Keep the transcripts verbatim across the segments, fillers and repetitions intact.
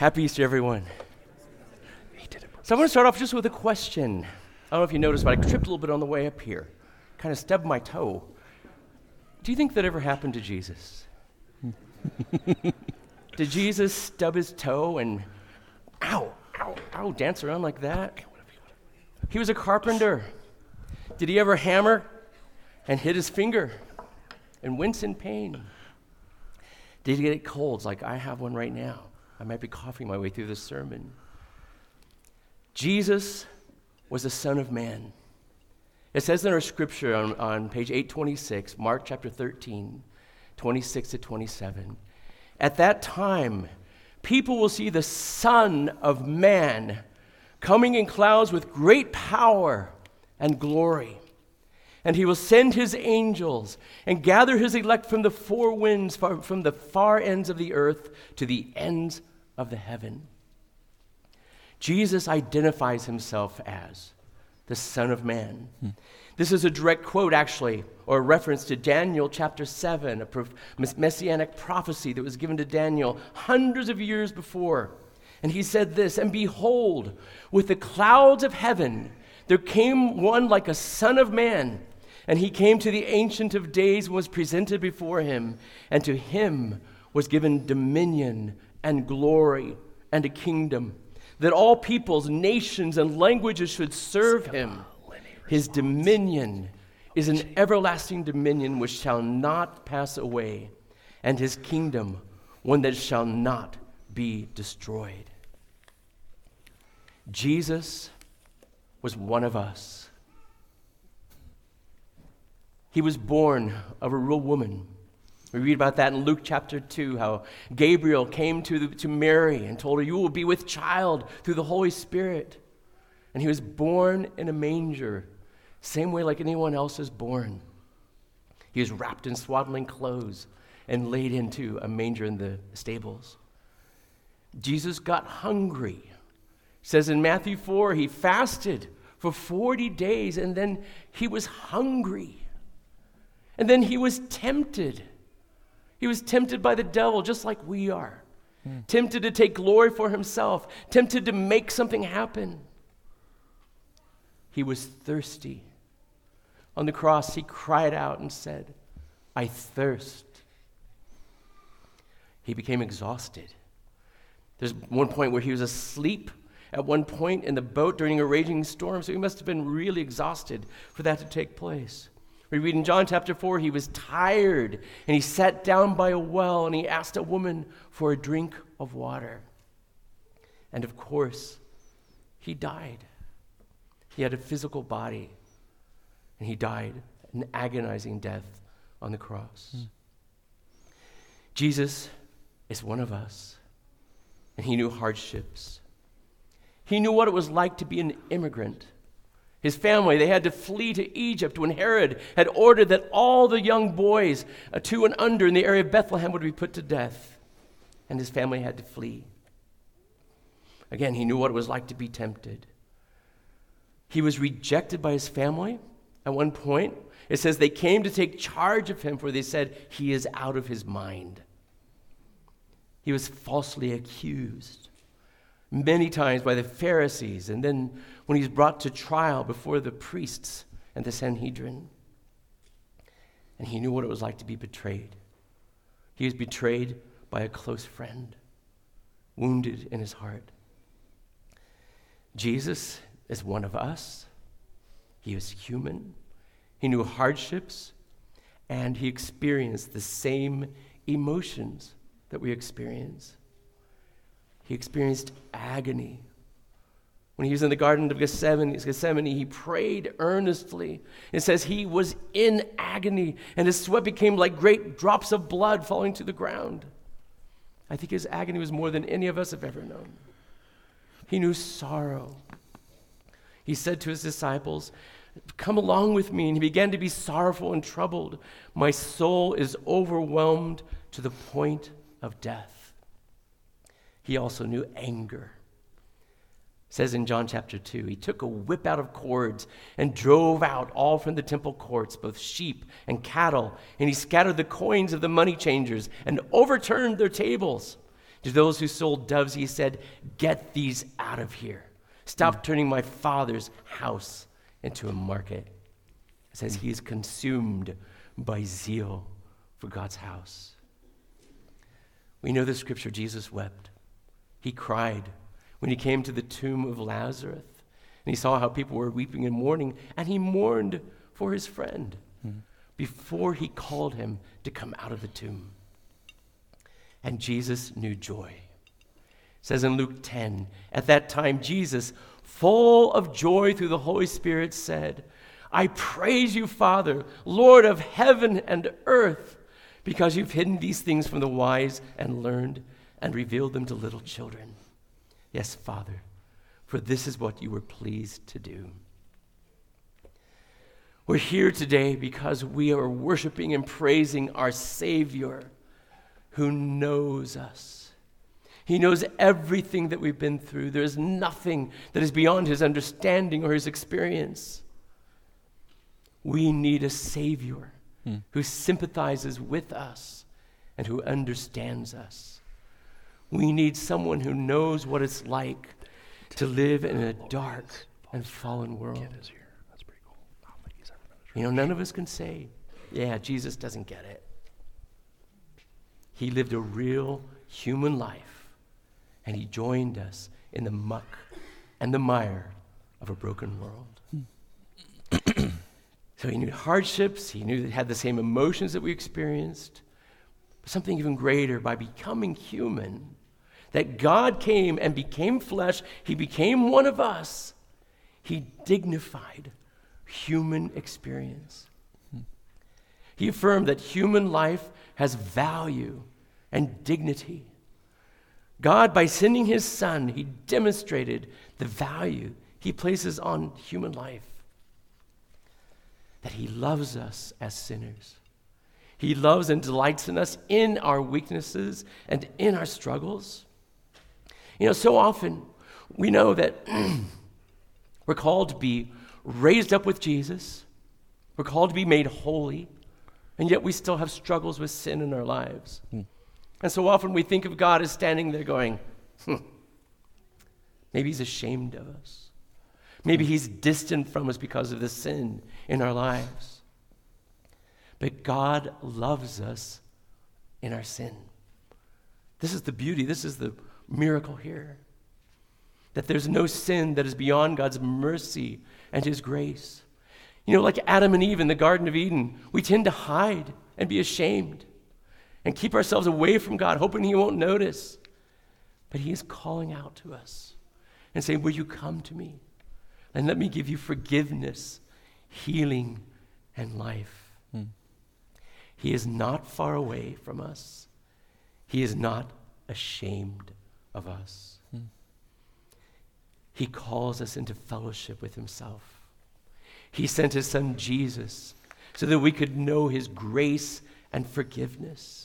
Happy Easter, everyone. So I want to start off just with a question. I don't know if you noticed, but I tripped a little bit on the way up here. Kind of stubbed my toe. Do you think that ever happened to Jesus? Did Jesus stub his toe and ow, ow, ow, dance around like that? He was a carpenter. Did he ever hammer and hit his finger and wince in pain? Did he get colds like I have one right now? I might be coughing my way through this sermon. Jesus was the Son of Man. It says in our scripture on, on page eight twenty-six, Mark chapter thirteen, twenty-six to twenty-seven. At that time, people will see the Son of Man coming in clouds with great power and glory. And he will send his angels and gather his elect from the four winds, from the far ends of the earth to the ends of the heaven. Jesus identifies himself as the Son of Man. Hmm. This is a direct quote, actually, or a reference to Daniel chapter seven, a messianic prophecy that was given to Daniel hundreds of years before. And he said this, "And behold, with the clouds of heaven, there came one like a son of man. And he came to the Ancient of Days and was presented before him. And to him was given dominion and glory and a kingdom, that all peoples, nations, and languages should serve him. His dominion is an everlasting dominion which shall not pass away, and his kingdom one that shall not be destroyed." Jesus was one of us. He was born of a real woman. We read about that in Luke chapter two, how Gabriel came to, the, to Mary and told her, "You will be with child through the Holy Spirit." And he was born in a manger, same way like anyone else is born. He was wrapped in swaddling clothes and laid into a manger in the stables. Jesus got hungry. It says in Matthew four, he fasted for forty days, and then he was hungry. And then he was tempted. He was tempted by the devil just like we are. Mm. Tempted to take glory for himself. Tempted to make something happen. He was thirsty. On the cross, he cried out and said, "I thirst." He became exhausted. There's one point where he was asleep at one point in the boat during a raging storm, so he must have been really exhausted for that to take place. We read in John chapter four, he was tired, and he sat down by a well, and he asked a woman for a drink of water. And of course, he died. He had a physical body, and he died an agonizing death on the cross. Mm. Jesus is one of us, and he knew hardships. He knew what it was like to be an immigrant. His family, they had to flee to Egypt when Herod had ordered that all the young boys uh, two and under in the area of Bethlehem would be put to death. And his family had to flee. Again, he knew what it was like to be tempted. He was rejected by his family. At one point, it says they came to take charge of him, for they said, "He is out of his mind." He was falsely accused many times by the Pharisees, and then when he's brought to trial before the priests and the Sanhedrin. And he knew what it was like to be betrayed. He was betrayed by a close friend, wounded in his heart. Jesus is one of us. He was human. He knew hardships, and he experienced the same emotions that we experience. He experienced agony. When he was in the Garden of Gethsemane, Gethsemane, he prayed earnestly. It says he was in agony, and his sweat became like great drops of blood falling to the ground. I think his agony was more than any of us have ever known. He knew sorrow. He said to his disciples, "Come along with me." And he began to be sorrowful and troubled. "My soul is overwhelmed to the point of death." He also knew anger. It says in John chapter two, he took a whip out of cords and drove out all from the temple courts, both sheep and cattle, and he scattered the coins of the money changers and overturned their tables. To those who sold doves, he said, "Get these out of here. Stop mm. turning my Father's house into a market." It says he is consumed by zeal for God's house. We know the scripture, Jesus wept. He cried when he came to the tomb of Lazarus, and he saw how people were weeping and mourning, and he mourned for his friend mm. before he called him to come out of the tomb. And Jesus knew joy. It says in Luke ten, at that time Jesus, full of joy through the Holy Spirit, said, "I praise you, Father, Lord of heaven and earth, because you've hidden these things from the wise and learned and revealed them to little children. Yes, Father, for this is what you were pleased to do." We're here today because we are worshiping and praising our Savior who knows us. He knows everything that we've been through. There is nothing that is beyond his understanding or his experience. We need a Savior hmm. who sympathizes with us and who understands us. We need someone who knows what it's like to live in a dark and fallen world. You know, none of us can say, yeah, Jesus doesn't get it. He lived a real human life, and he joined us in the muck and the mire of a broken world. So he knew hardships, he knew that he had the same emotions that we experienced, but something even greater, by becoming human, that God came and became flesh, he became one of us. He dignified human experience. He affirmed that human life has value and dignity. God, by sending his Son, he demonstrated the value he places on human life. That he loves us as sinners. He loves and delights in us in our weaknesses and in our struggles. You know, so often we know that we're called to be raised up with Jesus. We're called to be made holy, and yet we still have struggles with sin in our lives. Hmm. And so often we think of God as standing there going, hmm, maybe he's ashamed of us. Maybe he's distant from us because of the sin in our lives. But God loves us in our sin. This is the beauty, this is the miracle here. That there's no sin that is beyond God's mercy and his grace. You know, like Adam and Eve in the Garden of Eden, we tend to hide and be ashamed and keep ourselves away from God, hoping he won't notice. But he is calling out to us and saying, will you come to me? And let me give you forgiveness, healing, and life. Hmm. He is not far away from us. He is not ashamed of us. Hmm. He calls us into fellowship with himself. He sent his son Jesus so that we could know his grace and forgiveness.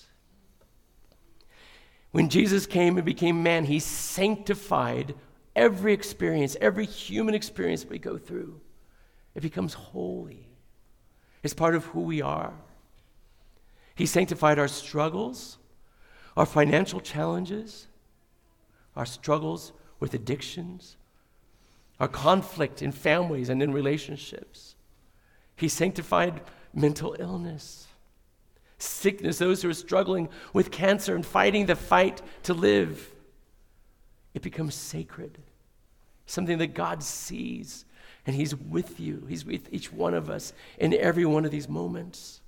When Jesus came and became man, he sanctified every experience, every human experience we go through. It becomes holy. It's part of who we are. He sanctified our struggles, our financial challenges, our struggles with addictions, our conflict in families and in relationships. He sanctified mental illness, sickness, those who are struggling with cancer and fighting the fight to live. It becomes sacred, something that God sees, and he's with you. He's with each one of us in every one of these moments.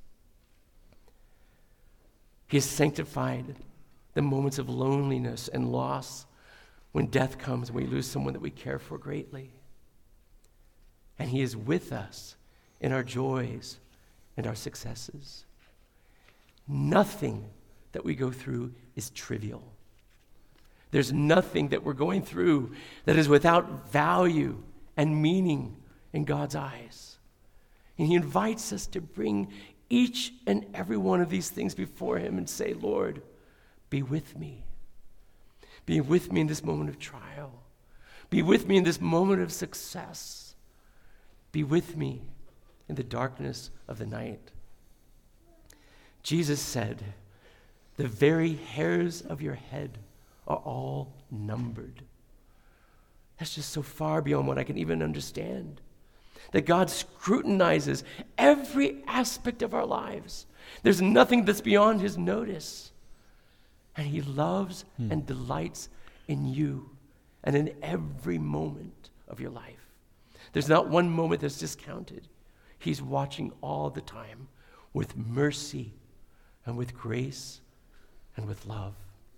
He has sanctified the moments of loneliness and loss when death comes and we lose someone that we care for greatly. And he is with us in our joys and our successes. Nothing that we go through is trivial. There's nothing that we're going through that is without value and meaning in God's eyes. And he invites us to bring each and every one of these things before him and say, Lord, be with me. Be with me in this moment of trial. Be with me in this moment of success. Be with me in the darkness of the night. Jesus said, the very hairs of your head are all numbered. That's just so far beyond what I can even understand. That God scrutinizes every aspect of our lives. There's nothing that's beyond his notice. And he loves hmm. and delights in you and in every moment of your life. There's not one moment that's discounted. He's watching all the time with mercy and with grace and with love.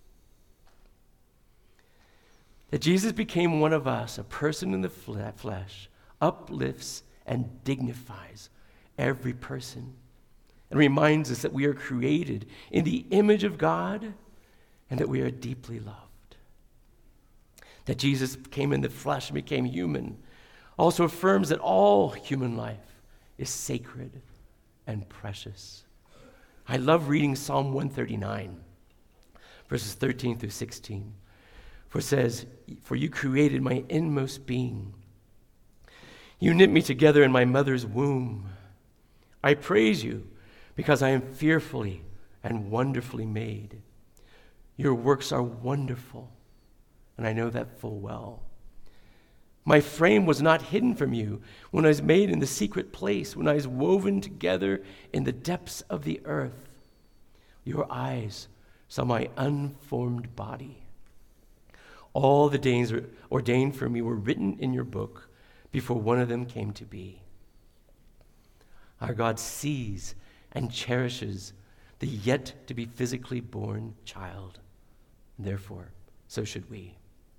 That Jesus became one of us, a person in the flesh, uplifts and dignifies every person and reminds us that we are created in the image of God and that we are deeply loved. That Jesus came in the flesh and became human also affirms that all human life is sacred and precious. I love reading Psalm one thirty-nine, verses thirteen through sixteen. For it says, "For you created my inmost being. You knit me together in my mother's womb. I praise you because I am fearfully and wonderfully made. Your works are wonderful, and I know that full well. My frame was not hidden from you when I was made in the secret place, when I was woven together in the depths of the earth. Your eyes saw my unformed body. All the days ordained for me were written in your book before one of them came to be." Our God sees and cherishes the yet-to-be physically born child. Therefore, so should we.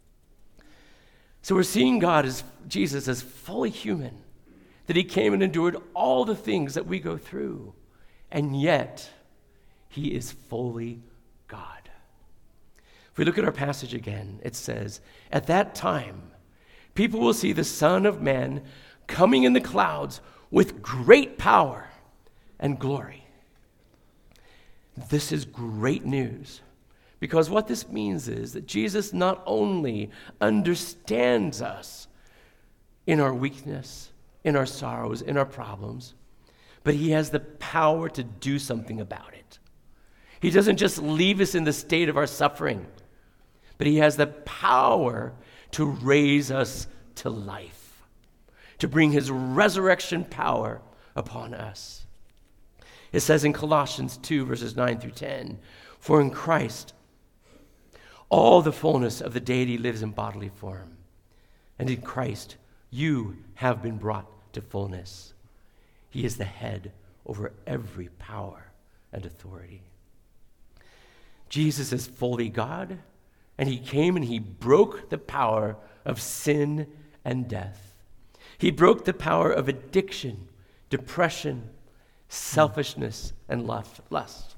So we're seeing God as Jesus as fully human, that he came and endured all the things that we go through, and yet he is fully God. If we look at our passage again, it says, "At that time, people will see the Son of Man coming in the clouds with great power and glory." This is great news, because what this means is that Jesus not only understands us in our weakness, in our sorrows, in our problems, but he has the power to do something about it. He doesn't just leave us in the state of our suffering, but he has the power to raise us to life, to bring his resurrection power upon us. It says in Colossians two, verses nine through ten, "For in Christ, all the fullness of the deity lives in bodily form. And in Christ, you have been brought to fullness. He is the head over every power and authority." Jesus is fully God, and he came and he broke the power of sin and death. He broke the power of addiction, depression, selfishness, and lust.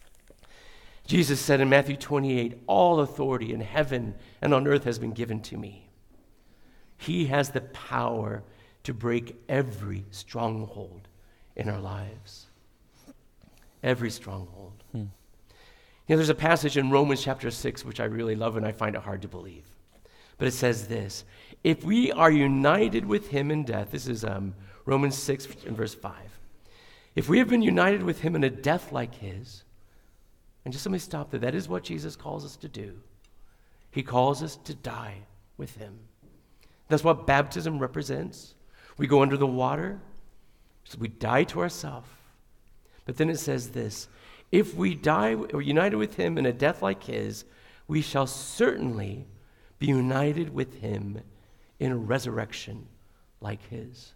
Jesus said in Matthew twenty-eight, "All authority in heaven and on earth has been given to me." He has the power to break every stronghold in our lives. Every stronghold. Hmm. You know, there's a passage in Romans chapter six, which I really love and I find it hard to believe. But it says this, "If we are united with him in death," this is um, Romans six and verse five. "If we have been united with him in a death like his," and just let me stop there, that is what Jesus calls us to do. He calls us to die with him. That's what baptism represents. We go under the water, so we die to ourselves. But then it says this, "If we die or united with him in a death like his, we shall certainly be united with him in a resurrection like his."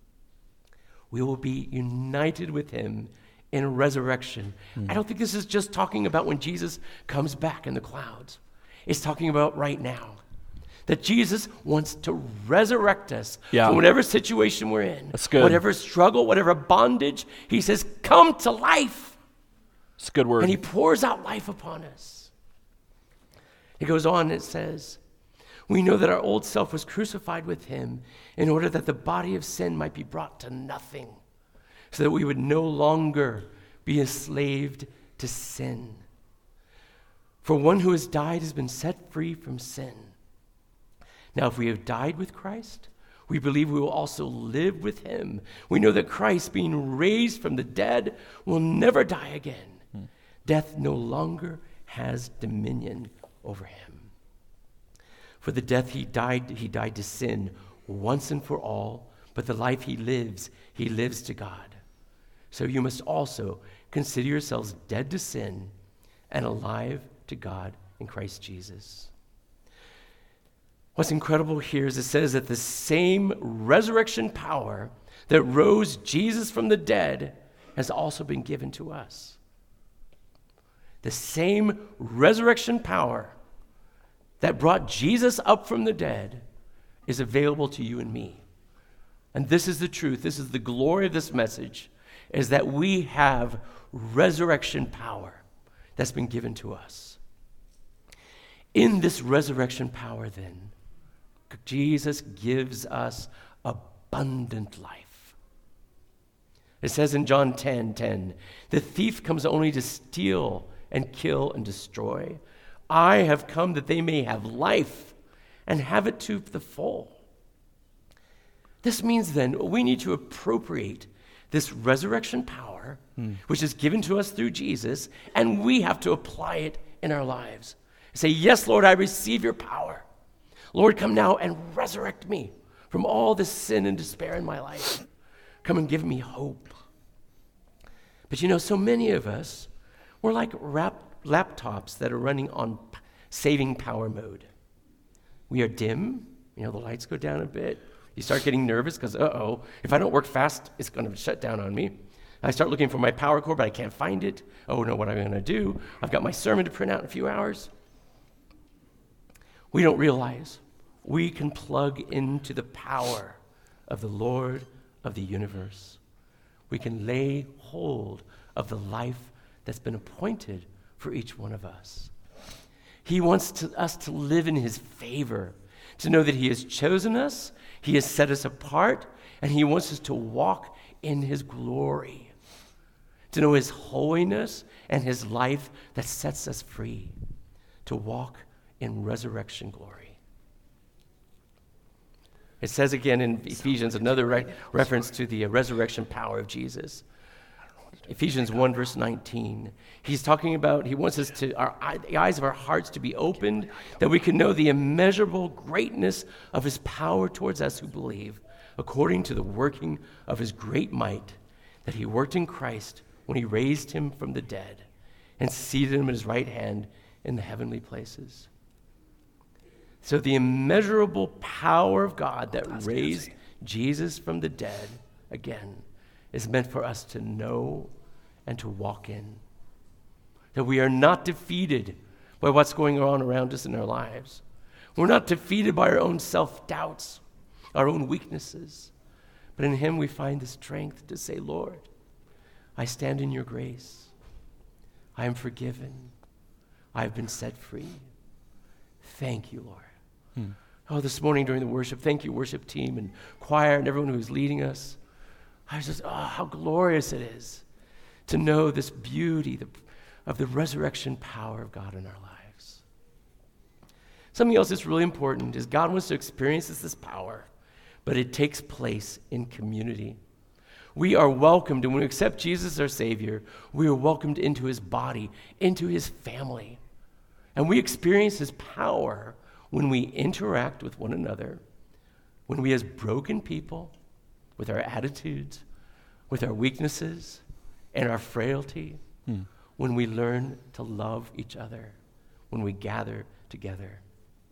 We will be united with him in a resurrection. Mm. I don't think this is just talking about when Jesus comes back in the clouds. It's talking about right now. That Jesus wants to resurrect us yeah. from whatever situation we're in. That's good. Whatever struggle, whatever bondage. He says, come to life. It's a good word. And he pours out life upon us. He goes on and it says, "We know that our old self was crucified with him in order that the body of sin might be brought to nothing, so that we would no longer be enslaved to sin. For one who has died has been set free from sin. Now, if we have died with Christ, we believe we will also live with him. We know that Christ, being raised from the dead, will never die again. Hmm. Death no longer has dominion over him." For the death he died, he died to sin once and for all, but the life he lives, he lives to God. So you must also consider yourselves dead to sin and alive to God in Christ Jesus. What's incredible here is it says that the same resurrection power that rose Jesus from the dead has also been given to us. The same resurrection power that brought Jesus up from the dead is available to you and me. And this is the truth. This is the glory of this message, is that we have resurrection power that's been given to us. In this resurrection power, then, Jesus gives us abundant life. It says in John ten ten, the thief comes only to steal and kill and destroy. I have come that they may have life and have it to the full. This means then we need to appropriate this resurrection power, mm. which is given to us through Jesus, and we have to apply it in our lives. Say, yes, Lord, I receive your power. Lord, come now and resurrect me from all this sin and despair in my life. Come and give me hope. But you know, so many of us, we're like rap- laptops that are running on p- saving power mode. We are dim. You know, the lights go down a bit. You start getting nervous because, uh-oh, if I don't work fast, it's going to shut down on me. I start looking for my power cord, but I can't find it. Oh, no, what am I going to do? I've got my sermon to print out in a few hours. We don't realize we can plug into the power of the Lord of the universe. We can lay hold of the life that's been appointed for each one of us. He wants to, us to live in his favor, to know that he has chosen us, he has set us apart, and he wants us to walk in his glory, to know his holiness and his life that sets us free, to walk in resurrection glory. It says again in Ephesians, another re- reference to the uh, resurrection power of Jesus. Ephesians one, verse nineteen. He's talking about, he wants us to, our the eyes of our hearts to be opened, that we can know the immeasurable greatness of his power towards us who believe, according to the working of his great might, that he worked in Christ when he raised him from the dead and seated him at his right hand in the heavenly places. So the immeasurable power of God that raised Jesus from the dead, again, is meant for us to know and to walk in. That we are not defeated by what's going on around us in our lives. We're not defeated by our own self-doubts, our own weaknesses. But in him we find the strength to say, Lord, I stand in your grace. I am forgiven. I have been set free. Thank you, Lord. Hmm. Oh, this morning during the worship, thank you, worship team and choir and everyone who's leading us. I was just, oh, how glorious it is to know this beauty the, of the resurrection power of God in our lives. Something else that's really important is God wants to experience this, this power, but it takes place in community. We are welcomed, and when we accept Jesus as our Savior, we are welcomed into his body, into his family. And we experience his power when we interact with one another, when we as broken people, with our attitudes, with our weaknesses, and our frailty, hmm. when we learn to love each other, when we gather together.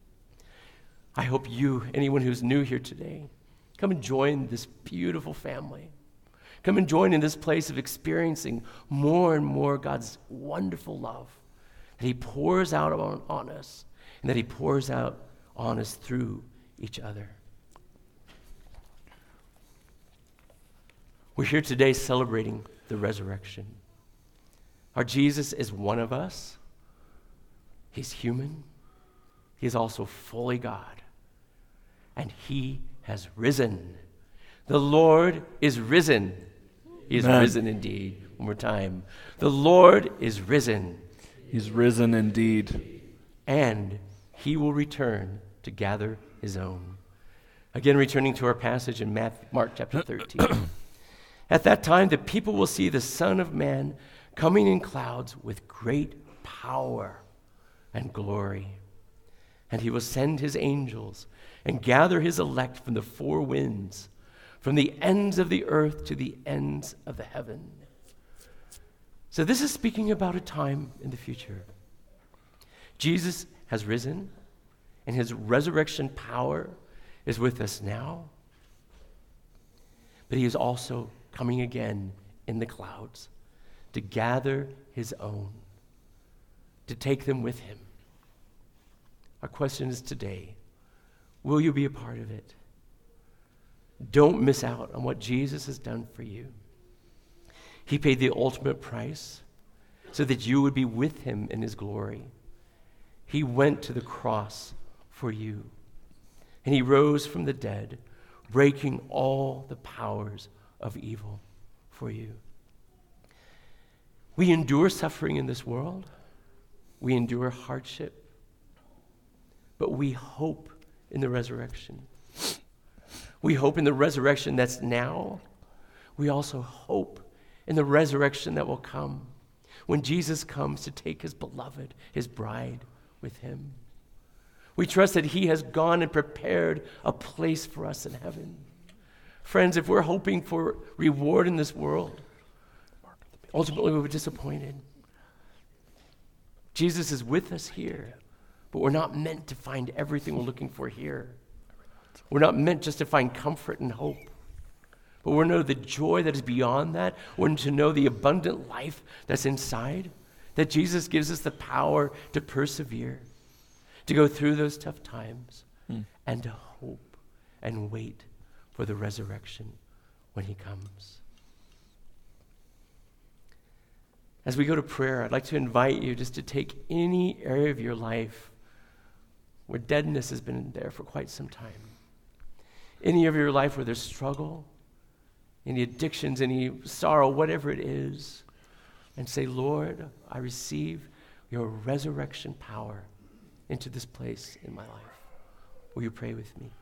I hope you, anyone who's new here today, come and join this beautiful family. Come and join in this place of experiencing more and more God's wonderful love that he pours out on, on us and that he pours out on us through each other. We're here today celebrating the resurrection. Our Jesus is one of us. He's human. He is also fully God. And he has risen. The Lord is risen. He is Amen. Risen indeed. One more time. The Lord is risen. He's risen indeed. And he will return to gather his own. Again, returning to our passage in Matthew, Mark chapter thirteen. At that time, the people will see the Son of Man coming in clouds with great power and glory. And he will send his angels and gather his elect from the four winds, from the ends of the earth to the ends of the heaven. So this is speaking about a time in the future. Jesus has risen, and his resurrection power is with us now. But he is also coming again in the clouds to gather his own, to take them with him. Our question is today, will you be a part of it? Don't miss out on what Jesus has done for you. He paid the ultimate price so that you would be with him in his glory. He went to the cross for you, and he rose from the dead, breaking all the powers of evil for you. We endure suffering in this world. We endure hardship. But we hope in the resurrection. We hope in the resurrection that's now. We also hope in the resurrection that will come when Jesus comes to take his beloved, his bride, with him. We trust that he has gone and prepared a place for us in heaven. Friends, if we're hoping for reward in this world, ultimately we'll be disappointed. Jesus is with us here, but we're not meant to find everything we're looking for here. We're not meant just to find comfort and hope, but we're to know the joy that is beyond that. We're to know the abundant life that's inside, that Jesus gives us the power to persevere, to go through those tough times, mm. and to hope and wait for the resurrection when he comes. As we go to prayer, I'd like to invite you just to take any area of your life where deadness has been there for quite some time. Any of your life where there's struggle, any addictions, any sorrow, whatever it is, and say, Lord, I receive your resurrection power into this place in my life. Will you pray with me?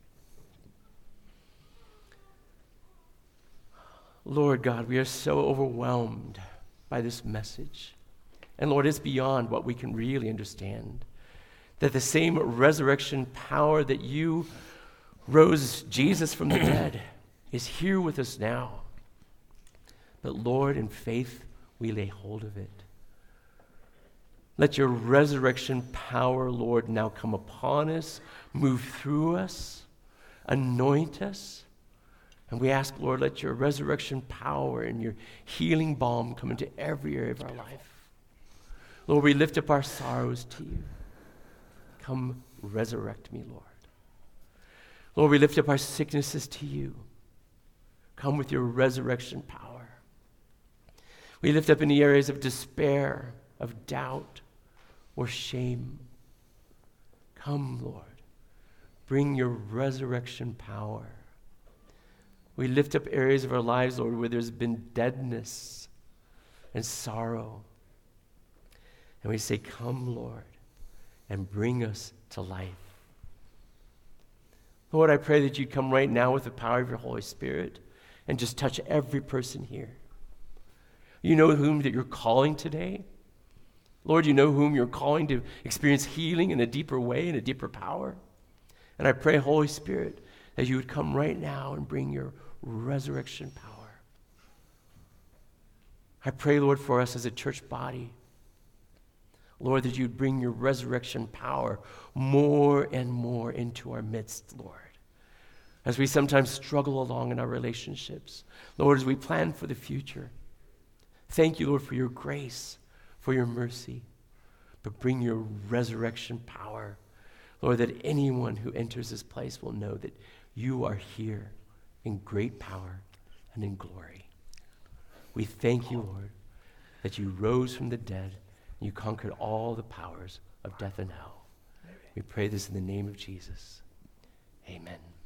Lord God, we are so overwhelmed by this message. And Lord, it's beyond what we can really understand. That the same resurrection power that you rose Jesus from the dead is here with us now. But Lord, in faith, we lay hold of it. Let your resurrection power, Lord, now come upon us, move through us, anoint us. And we ask, Lord, let your resurrection power and your healing balm come into every area of our life. Lord, we lift up our sorrows to you. Come resurrect me, Lord. Lord, we lift up our sicknesses to you. Come with your resurrection power. We lift up any areas of despair, of doubt, or shame. Come, Lord. Bring your resurrection power. We lift up areas of our lives, Lord, where there's been deadness and sorrow. And we say, come, Lord, and bring us to life. Lord, I pray that you'd come right now with the power of your Holy Spirit and just touch every person here. You know whom that you're calling today. Lord, you know whom you're calling to experience healing in a deeper way, in a deeper power. And I pray, Holy Spirit, that you would come right now and bring your resurrection power. I pray, Lord, for us as a church body, Lord, that you'd bring your resurrection power more and more into our midst, Lord. As we sometimes struggle along in our relationships, Lord, as we plan for the future. Thank you, Lord, for your grace, for your mercy. But bring your resurrection power, Lord, that anyone who enters this place will know that you are here in great power and in glory. We thank you, Lord, that you rose from the dead and you conquered all the powers of death and hell. We pray this in the name of Jesus. Amen.